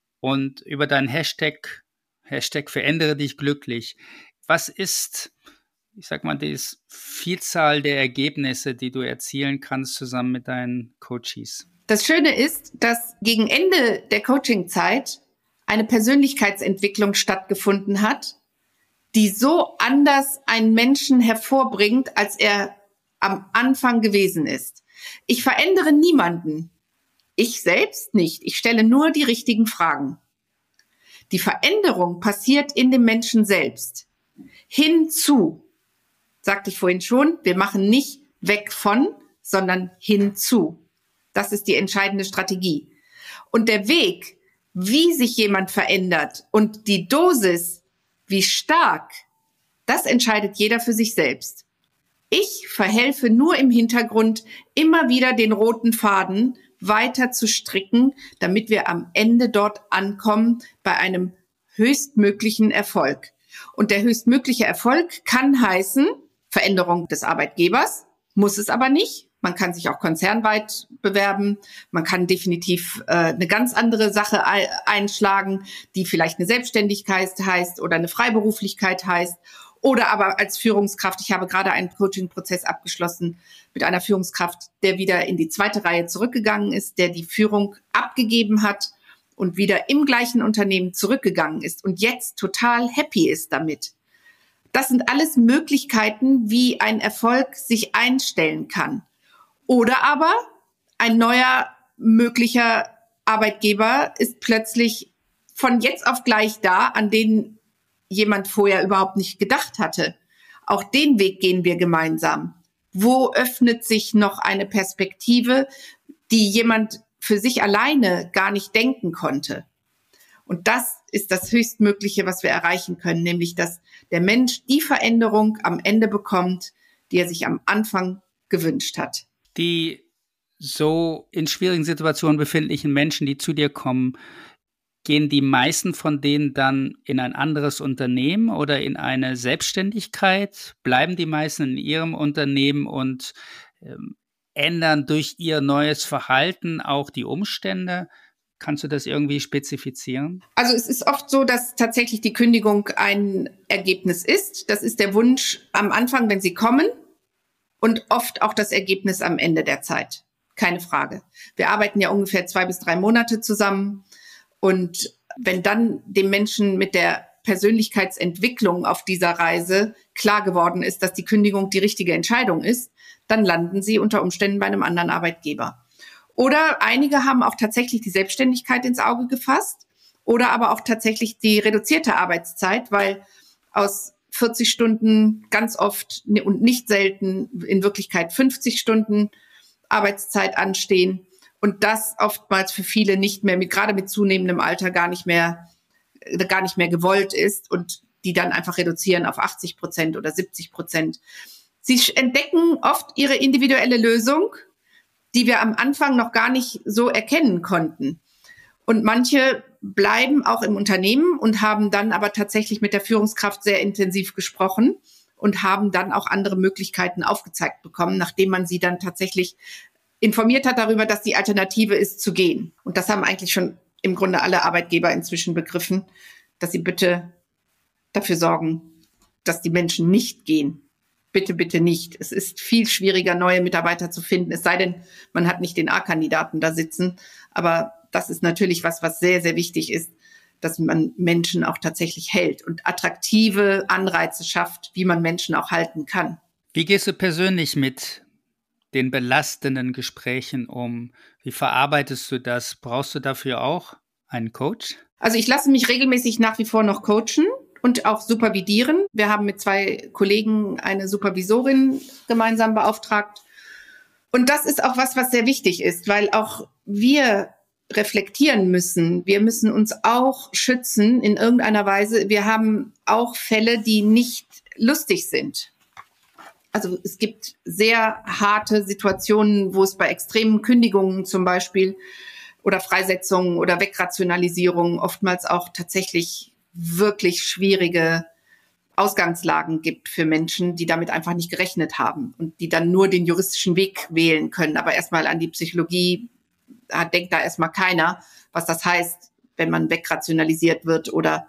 und über dein Hashtag, Hashtag verändere dich glücklich. Was ist, ich sag mal, die Vielzahl der Ergebnisse, die du erzielen kannst zusammen mit deinen Coaches? Das Schöne ist, dass gegen Ende der Coachingzeit eine Persönlichkeitsentwicklung stattgefunden hat, die so anders einen Menschen hervorbringt, als er am Anfang gewesen ist. Ich verändere niemanden. Ich selbst nicht. Ich stelle nur die richtigen Fragen. Die Veränderung passiert in dem Menschen selbst. Hinzu, sagte ich vorhin schon, wir machen nicht weg von, sondern hinzu. Das ist die entscheidende Strategie. Und der Weg Wie sich jemand verändert und die Dosis, wie stark, das entscheidet jeder für sich selbst. Ich verhelfe nur im Hintergrund, immer wieder den roten Faden weiter zu stricken, damit wir am Ende dort ankommen bei einem höchstmöglichen Erfolg. Und der höchstmögliche Erfolg kann heißen Veränderung des Arbeitgebers, muss es aber nicht. Man kann sich auch konzernweit bewerben. Man kann definitiv äh, eine ganz andere Sache ei- einschlagen, die vielleicht eine Selbstständigkeit heißt oder eine Freiberuflichkeit heißt. Oder aber als Führungskraft. Ich habe gerade einen Coaching-Prozess abgeschlossen mit einer Führungskraft, der wieder in die zweite Reihe zurückgegangen ist, der die Führung abgegeben hat und wieder im gleichen Unternehmen zurückgegangen ist und jetzt total happy ist damit. Das sind alles Möglichkeiten, wie ein Erfolg sich einstellen kann. Oder aber ein neuer möglicher Arbeitgeber ist plötzlich von jetzt auf gleich da, an den jemand vorher überhaupt nicht gedacht hatte. Auch den Weg gehen wir gemeinsam. Wo öffnet sich noch eine Perspektive, die jemand für sich alleine gar nicht denken konnte? Und das ist das Höchstmögliche, was wir erreichen können, nämlich dass der Mensch die Veränderung am Ende bekommt, die er sich am Anfang gewünscht hat. Die so in schwierigen Situationen befindlichen Menschen, die zu dir kommen, gehen die meisten von denen dann in ein anderes Unternehmen oder in eine Selbstständigkeit? Bleiben die meisten in ihrem Unternehmen und ähm, ändern durch ihr neues Verhalten auch die Umstände? Kannst du das irgendwie spezifizieren? Also es ist oft so, dass tatsächlich die Kündigung ein Ergebnis ist. Das ist der Wunsch am Anfang, wenn sie kommen, und oft auch das Ergebnis am Ende der Zeit. Keine Frage. Wir arbeiten ja ungefähr zwei bis drei Monate zusammen. Und wenn dann dem Menschen mit der Persönlichkeitsentwicklung auf dieser Reise klar geworden ist, dass die Kündigung die richtige Entscheidung ist, dann landen sie unter Umständen bei einem anderen Arbeitgeber. Oder einige haben auch tatsächlich die Selbstständigkeit ins Auge gefasst oder aber auch tatsächlich die reduzierte Arbeitszeit, weil aus vierzig Stunden ganz oft und nicht selten in Wirklichkeit fünfzig Stunden Arbeitszeit anstehen. Und das oftmals für viele nicht mehr, mit, gerade mit zunehmendem Alter, gar nicht mehr, gar nicht mehr gewollt ist und die dann einfach reduzieren auf achtzig Prozent oder siebzig Prozent. Sie entdecken oft ihre individuelle Lösung, die wir am Anfang noch gar nicht so erkennen konnten. Und manche bleiben auch im Unternehmen und haben dann aber tatsächlich mit der Führungskraft sehr intensiv gesprochen und haben dann auch andere Möglichkeiten aufgezeigt bekommen, nachdem man sie dann tatsächlich informiert hat darüber, dass die Alternative ist, zu gehen. Und das haben eigentlich schon im Grunde alle Arbeitgeber inzwischen begriffen, dass sie bitte dafür sorgen, dass die Menschen nicht gehen. Bitte, bitte nicht. Es ist viel schwieriger, neue Mitarbeiter zu finden, es sei denn, man hat nicht den A-Kandidaten da sitzen. Aber das ist natürlich was, was sehr, sehr wichtig ist, dass man Menschen auch tatsächlich hält und attraktive Anreize schafft, wie man Menschen auch halten kann. Wie gehst du persönlich mit den belastenden Gesprächen um? Wie verarbeitest du das? Brauchst du dafür auch einen Coach? Also ich lasse mich regelmäßig nach wie vor noch coachen und auch supervidieren. Wir haben mit zwei Kollegen eine Supervisorin gemeinsam beauftragt. Und das ist auch was, was sehr wichtig ist, weil auch wir reflektieren müssen. Wir müssen uns auch schützen in irgendeiner Weise. Wir haben auch Fälle, die nicht lustig sind. Also es gibt sehr harte Situationen, wo es bei extremen Kündigungen zum Beispiel oder Freisetzungen oder Wegrationalisierungen oftmals auch tatsächlich wirklich schwierige Ausgangslagen gibt für Menschen, die damit einfach nicht gerechnet haben und die dann nur den juristischen Weg wählen können. Aber erstmal an die Psychologie da denkt da erstmal keiner, was das heißt, wenn man wegrationalisiert wird oder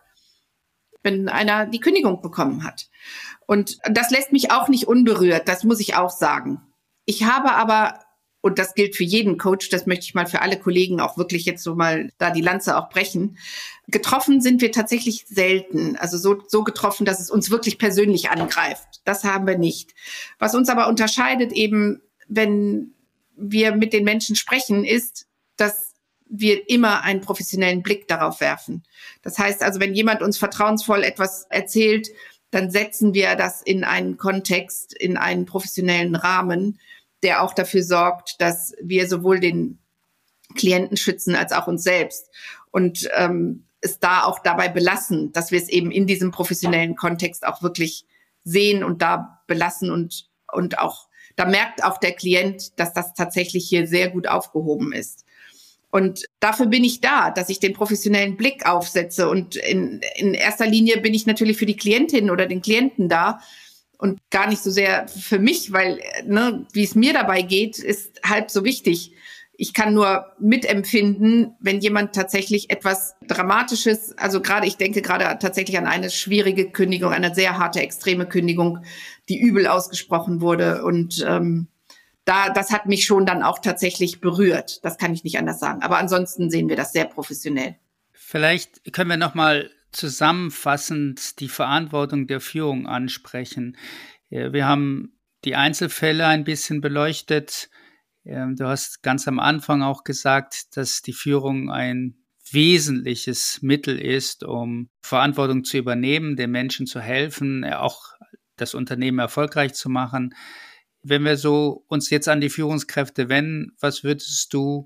wenn einer die Kündigung bekommen hat. Und das lässt mich auch nicht unberührt, das muss ich auch sagen. Ich habe aber, und das gilt für jeden Coach, das möchte ich mal für alle Kollegen auch wirklich jetzt so mal da die Lanze auch brechen, getroffen sind wir tatsächlich selten. Also so, so getroffen, dass es uns wirklich persönlich angreift. Das haben wir nicht. Was uns aber unterscheidet eben, wenn wir mit den Menschen sprechen, ist, dass wir immer einen professionellen Blick darauf werfen. Das heißt also, wenn jemand uns vertrauensvoll etwas erzählt, dann setzen wir das in einen Kontext, in einen professionellen Rahmen, der auch dafür sorgt, dass wir sowohl den Klienten schützen als auch uns selbst. und ähm, es da auch dabei belassen, dass wir es eben in diesem professionellen Kontext auch wirklich sehen und da belassen und, und auch, da merkt auch der Klient, dass das tatsächlich hier sehr gut aufgehoben ist. Und dafür bin ich da, dass ich den professionellen Blick aufsetze. Und in, in erster Linie bin ich natürlich für die Klientin oder den Klienten da und gar nicht so sehr für mich, weil, ne, wie es mir dabei geht, ist halb so wichtig. Ich kann nur mitempfinden, wenn jemand tatsächlich etwas Dramatisches, also gerade, ich denke gerade tatsächlich an eine schwierige Kündigung, eine sehr harte, extreme Kündigung, die übel ausgesprochen wurde. Und ähm, da, das hat mich schon dann auch tatsächlich berührt. Das kann ich nicht anders sagen. Aber ansonsten sehen wir das sehr professionell. Vielleicht können wir nochmal zusammenfassend die Verantwortung der Führung ansprechen. Wir haben die Einzelfälle ein bisschen beleuchtet. Du hast ganz am Anfang auch gesagt, dass die Führung ein wesentliches Mittel ist, um Verantwortung zu übernehmen, den Menschen zu helfen, auch das Unternehmen erfolgreich zu machen. Wenn wir so uns jetzt an die Führungskräfte wenden, was würdest du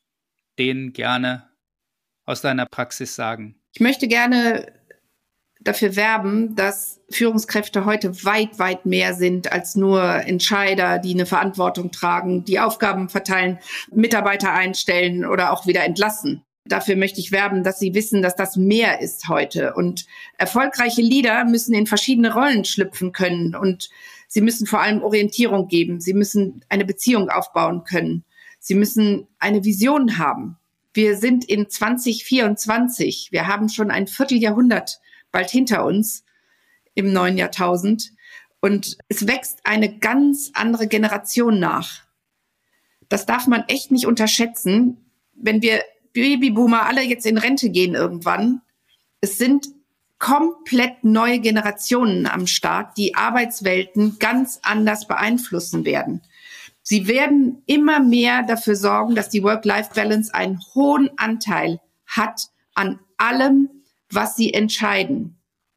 denen gerne aus deiner Praxis sagen? Ich möchte gerne dafür werben, dass Führungskräfte heute weit, weit mehr sind als nur Entscheider, die eine Verantwortung tragen, die Aufgaben verteilen, Mitarbeiter einstellen oder auch wieder entlassen. Dafür möchte ich werben, dass sie wissen, dass das mehr ist heute. Und erfolgreiche Leader müssen in verschiedene Rollen schlüpfen können und sie müssen vor allem Orientierung geben. Sie müssen eine Beziehung aufbauen können. Sie müssen eine Vision haben. Wir sind in zwanzig vierundzwanzig. Wir haben schon ein Vierteljahrhundert bald hinter uns im neuen Jahrtausend. Und es wächst eine ganz andere Generation nach. Das darf man echt nicht unterschätzen. Wenn wir Babyboomer alle jetzt in Rente gehen irgendwann, es sind komplett neue Generationen am Start, die Arbeitswelten ganz anders beeinflussen werden. Sie werden immer mehr dafür sorgen, dass die Work-Life-Balance einen hohen Anteil hat an allem, was sie entscheiden.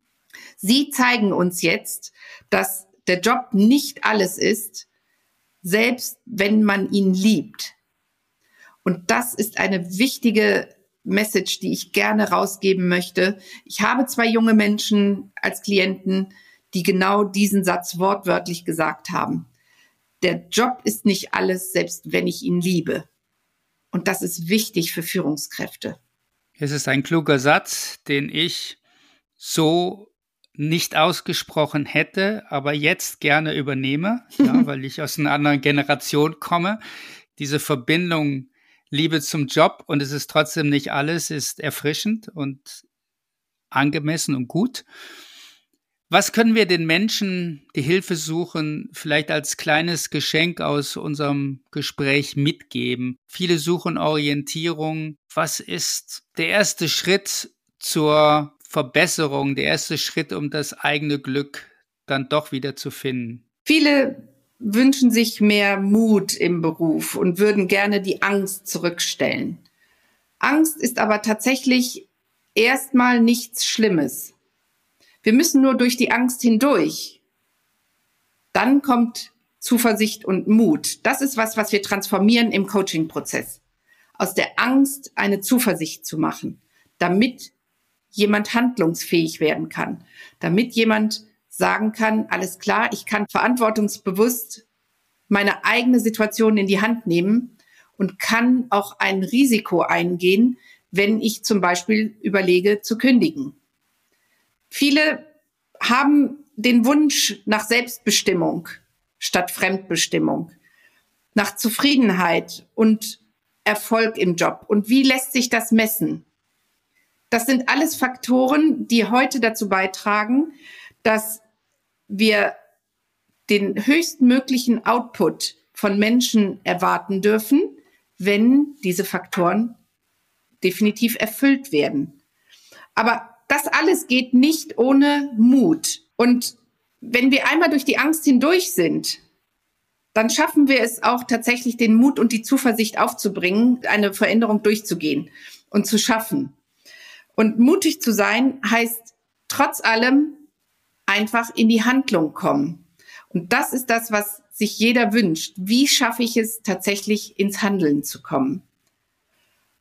Sie zeigen uns jetzt, dass der Job nicht alles ist, selbst wenn man ihn liebt. Und das ist eine wichtige Message, die ich gerne rausgeben möchte. Ich habe zwei junge Menschen als Klienten, die genau diesen Satz wortwörtlich gesagt haben. Der Job ist nicht alles, selbst wenn ich ihn liebe. Und das ist wichtig für Führungskräfte. Es ist ein kluger Satz, den ich so nicht ausgesprochen hätte, aber jetzt gerne übernehme, ja, weil ich aus einer anderen Generation komme. Diese Verbindung Liebe zum Job und es ist trotzdem nicht alles, ist erfrischend und angemessen und gut. Was können wir den Menschen, die Hilfe suchen, vielleicht als kleines Geschenk aus unserem Gespräch mitgeben? Viele suchen Orientierung. Was ist der erste Schritt zur Verbesserung, der erste Schritt, um das eigene Glück dann doch wieder zu finden? Viele wünschen sich mehr Mut im Beruf und würden gerne die Angst zurückstellen. Angst ist aber tatsächlich erstmal nichts Schlimmes. Wir müssen nur durch die Angst hindurch. Dann kommt Zuversicht und Mut. Das ist was, was wir transformieren im Coaching-Prozess. Aus der Angst eine Zuversicht zu machen, damit jemand handlungsfähig werden kann, damit jemand sagen kann, alles klar, ich kann verantwortungsbewusst meine eigene Situation in die Hand nehmen und kann auch ein Risiko eingehen, wenn ich zum Beispiel überlege zu kündigen. Viele haben den Wunsch nach Selbstbestimmung statt Fremdbestimmung, nach Zufriedenheit und Erfolg im Job. Und wie lässt sich das messen? Das sind alles Faktoren, die heute dazu beitragen, dass wir den höchstmöglichen Output von Menschen erwarten dürfen, wenn diese Faktoren definitiv erfüllt werden. Aber das alles geht nicht ohne Mut. Und wenn wir einmal durch die Angst hindurch sind, dann schaffen wir es auch tatsächlich, den Mut und die Zuversicht aufzubringen, eine Veränderung durchzugehen und zu schaffen. Und mutig zu sein heißt trotz allem einfach in die Handlung kommen. Und das ist das, was sich jeder wünscht. Wie schaffe ich es tatsächlich ins Handeln zu kommen?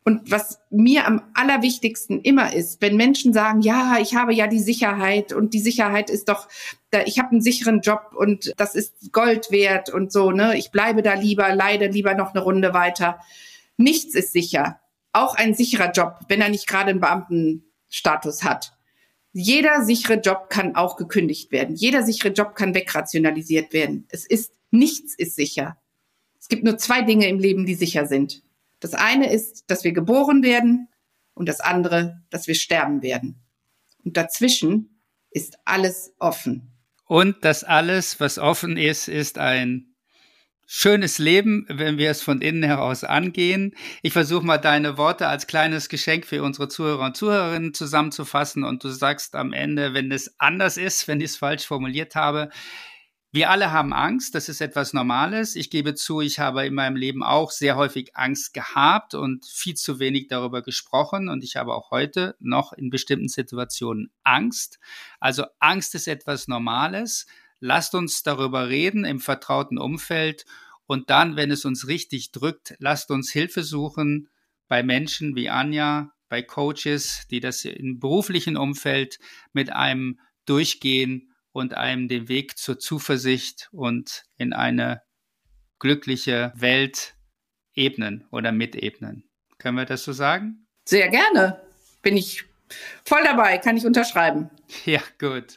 Und was mir am allerwichtigsten immer ist, wenn Menschen sagen, ja, ich habe ja die Sicherheit und die Sicherheit ist doch, ich habe einen sicheren Job und das ist Gold wert und so, ne, ich bleibe da lieber, leide lieber noch eine Runde weiter. Nichts ist sicher. Auch ein sicherer Job, wenn er nicht gerade einen Beamtenstatus hat. Jeder sichere Job kann auch gekündigt werden. Jeder sichere Job kann wegrationalisiert werden. Es ist, nichts ist sicher. Es gibt nur zwei Dinge im Leben, die sicher sind. Das eine ist, dass wir geboren werden und das andere, dass wir sterben werden. Und dazwischen ist alles offen. Und das alles, was offen ist, ist ein schönes Leben, wenn wir es von innen heraus angehen. Ich versuche mal deine Worte als kleines Geschenk für unsere Zuhörer und Zuhörerinnen zusammenzufassen und du sagst am Ende, wenn es anders ist, wenn ich es falsch formuliert habe, wir alle haben Angst, das ist etwas Normales. Ich gebe zu, ich habe in meinem Leben auch sehr häufig Angst gehabt und viel zu wenig darüber gesprochen. Und ich habe auch heute noch in bestimmten Situationen Angst. Also Angst ist etwas Normales. Lasst uns darüber reden im vertrauten Umfeld. Und dann, wenn es uns richtig drückt, lasst uns Hilfe suchen bei Menschen wie Anja, bei Coaches, die das im beruflichen Umfeld mit einem durchgehen und einem den Weg zur Zuversicht und in eine glückliche Welt ebnen oder mitebnen. Können wir das so sagen? Sehr gerne. Bin ich voll dabei, kann ich unterschreiben. Ja, gut.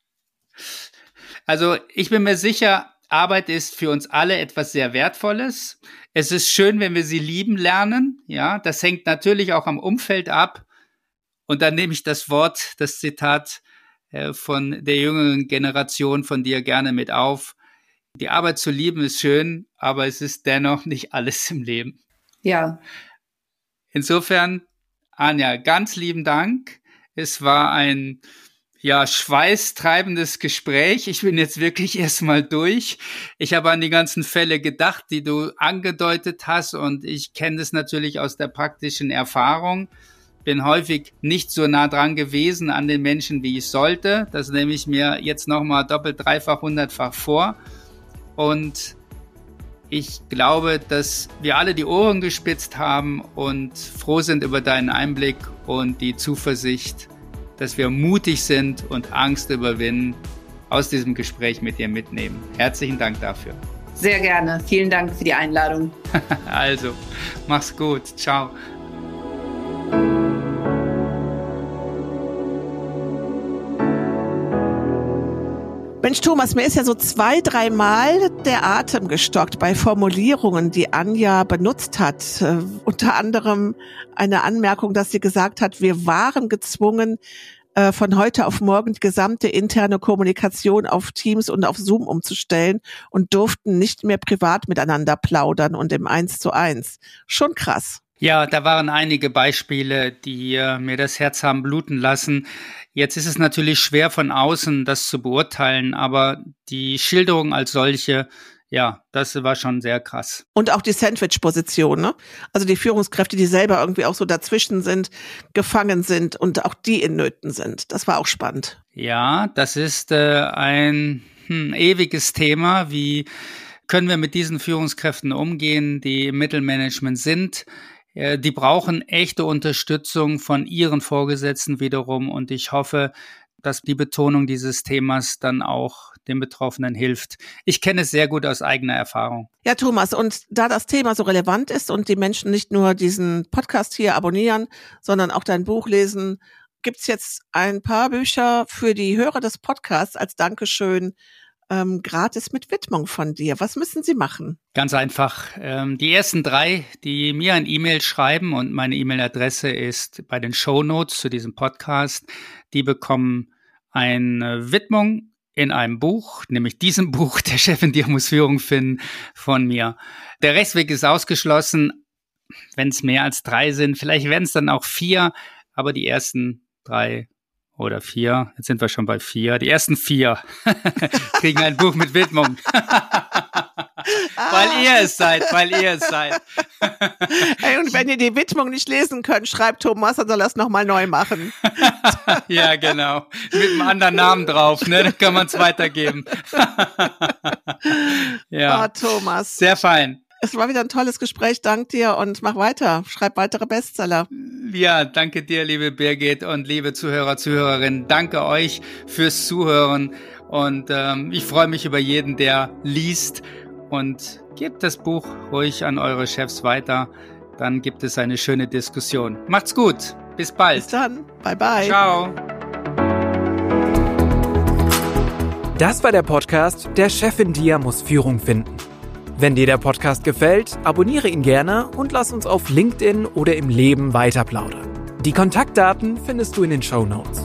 Also ich bin mir sicher, Arbeit ist für uns alle etwas sehr Wertvolles. Es ist schön, wenn wir sie lieben lernen. Ja, das hängt natürlich auch am Umfeld ab. Und dann nehme ich das Wort, das Zitat von der jüngeren Generation von dir gerne mit auf. Die Arbeit zu lieben ist schön, aber es ist dennoch nicht alles im Leben. Ja. Insofern, Anja, ganz lieben Dank. Es war ein ja schweißtreibendes Gespräch. Ich bin jetzt wirklich erstmal durch. Ich habe an die ganzen Fälle gedacht, die du angedeutet hast und ich kenne das natürlich aus der praktischen Erfahrung. Bin häufig nicht so nah dran gewesen an den Menschen, wie ich sollte. Das nehme ich mir jetzt nochmal doppelt, dreifach, hundertfach vor. Und ich glaube, dass wir alle die Ohren gespitzt haben und froh sind über deinen Einblick und die Zuversicht, dass wir mutig sind und Angst überwinden, aus diesem Gespräch mit dir mitnehmen. Herzlichen Dank dafür. Sehr gerne. Vielen Dank für die Einladung. Also, mach's gut. Ciao. Mensch, Thomas, mir ist ja so zwei, dreimal der Atem gestockt bei Formulierungen, die Anja benutzt hat. Äh, unter anderem eine Anmerkung, dass sie gesagt hat, wir waren gezwungen, äh, von heute auf morgen die gesamte interne Kommunikation auf Teams und auf Zoom umzustellen und durften nicht mehr privat miteinander plaudern und im Eins zu eins. Schon krass. Ja, da waren einige Beispiele, die äh, mir das Herz haben bluten lassen. Jetzt ist es natürlich schwer von außen das zu beurteilen, aber die Schilderung als solche, ja, das war schon sehr krass. Und auch die Sandwich-Position, ne? Also die Führungskräfte, die selber irgendwie auch so dazwischen sind, gefangen sind und auch die in Nöten sind. Das war auch spannend. Ja, das ist äh, ein hm, ewiges Thema. Wie können wir mit diesen Führungskräften umgehen, die im Mittelmanagement sind? Die brauchen echte Unterstützung von ihren Vorgesetzten wiederum und ich hoffe, dass die Betonung dieses Themas dann auch den Betroffenen hilft. Ich kenne es sehr gut aus eigener Erfahrung. Ja, Thomas, und da das Thema so relevant ist und die Menschen nicht nur diesen Podcast hier abonnieren, sondern auch dein Buch lesen, gibt's jetzt ein paar Bücher für die Hörer des Podcasts als Dankeschön Ähm, gratis mit Widmung von dir. Was müssen sie machen? Ganz einfach. Ähm, die ersten drei, die mir ein E-Mail schreiben und meine E-Mail-Adresse ist bei den Shownotes zu diesem Podcast, die bekommen eine Widmung in einem Buch, nämlich diesem Buch, Der Chef in dir muss Führung finden, von mir. Der Rechtsweg ist ausgeschlossen, wenn es mehr als drei sind. Vielleicht werden es dann auch vier, aber die ersten drei oder vier, jetzt sind wir schon bei vier. Die ersten vier kriegen ein Buch mit Widmung. Weil ihr es seid, weil ihr es seid. Hey, und wenn ihr die Widmung nicht lesen könnt, schreibt Thomas, dann soll er es nochmal neu machen. Ja, genau. Mit einem anderen Namen drauf, ne? Dann kann man es weitergeben. Ja. Oh, Thomas. Sehr fein. Es war wieder ein tolles Gespräch. Dank dir und mach weiter. Schreib weitere Bestseller. Ja, danke dir, liebe Birgit und liebe Zuhörer, Zuhörerinnen. Danke euch fürs Zuhören und ähm, ich freue mich über jeden, der liest, und gebt das Buch ruhig an eure Chefs weiter. Dann gibt es eine schöne Diskussion. Macht's gut. Bis bald. Bis dann. Bye, bye. Ciao. Das war der Podcast Der Chef in dir muss Führung finden. Wenn dir der Podcast gefällt, abonniere ihn gerne und lass uns auf LinkedIn oder im Leben weiter plaudern. Die Kontaktdaten findest du in den Shownotes.